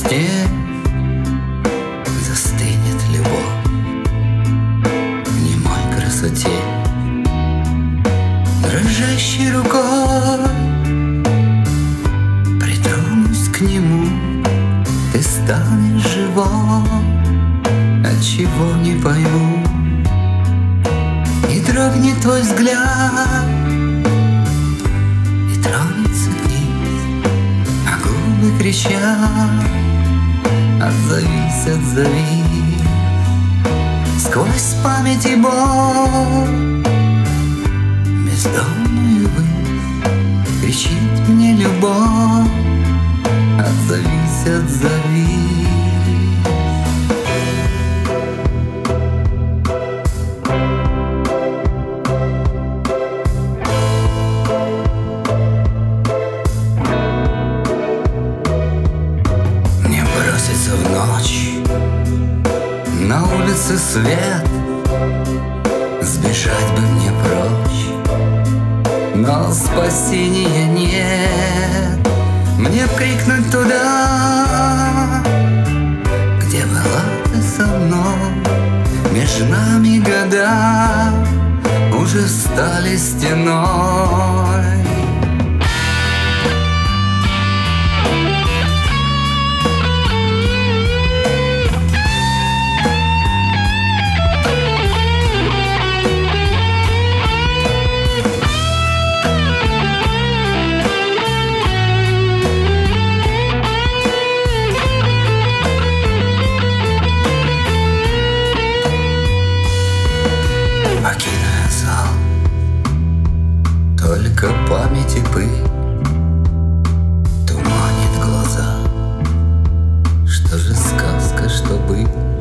сне застынет любовь в немой красоте. Дрожащей рукой притронусь к нему, ты станешь живой, отчего не пойму. И дрогнет твой взгляд, и тронется вниз, а губы кричат: отзовись, отзовись. Сквозь память и боль, бездонную высь, кричит мне любовь: отзовись, отзовись. В ночь на улице свет, сбежать бы мне прочь, но спасения нет. Мне б крикнуть туда, где была ты со мной. Между нами года уже стали стеной. Покидая зал, только память и пыль туманит глаза. Что же сказка, что быль?